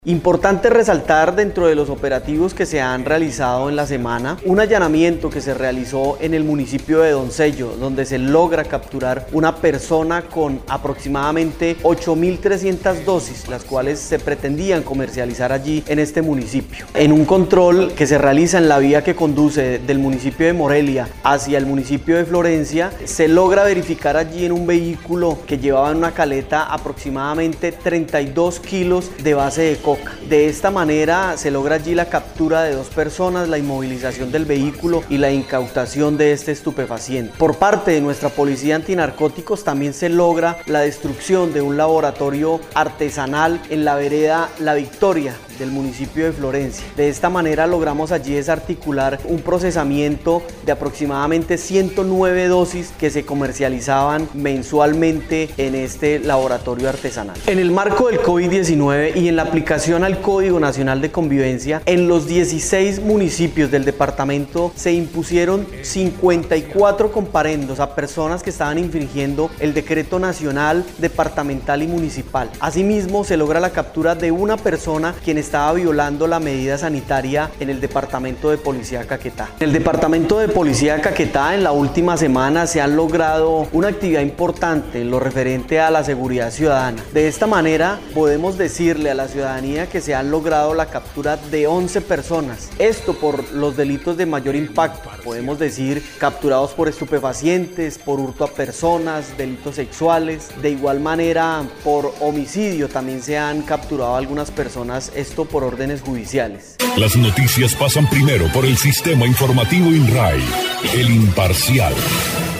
Importante resaltar dentro de los operativos que se han realizado en la semana, un allanamiento que se realizó en el municipio de Doncello, donde se logra capturar una persona con aproximadamente 8.300 dosis, las cuales se pretendían comercializar allí en este municipio. En un control que se realiza en la vía que conduce del municipio de Morelia hacia el municipio de Florencia, se logra verificar allí en un vehículo que llevaba en una caleta aproximadamente 32 kilos de base de coca. De esta manera se logra allí la captura de 2 personas, la inmovilización del vehículo y la incautación de este estupefaciente. Por parte de nuestra policía antinarcóticos también se logra la destrucción de un laboratorio artesanal en la vereda La Victoria del municipio de Florencia. De esta manera logramos allí desarticular un procesamiento de aproximadamente 109 dosis que se comercializaban mensualmente en este laboratorio artesanal. En el marco del COVID-19 y en la aplicación al Código Nacional de Convivencia, en los 16 municipios del departamento se impusieron 54 comparendos a personas que estaban infringiendo el decreto nacional, departamental y municipal. Asimismo, se logra la captura de una persona quien estaba violando la medida sanitaria en el departamento de Policía Caquetá. En el departamento de Policía Caquetá, en la última semana se ha logrado una actividad importante en lo referente a la seguridad ciudadana. De esta manera podemos decirle a la ciudadanía que se han logrado la captura de 11 personas. Esto por los delitos de mayor impacto. Podemos decir capturados por estupefacientes, por hurto a personas, delitos sexuales. De igual manera por homicidio también se han capturado algunas personas, esto por órdenes judiciales. Las noticias pasan primero por el sistema informativo INRAI, el imparcial.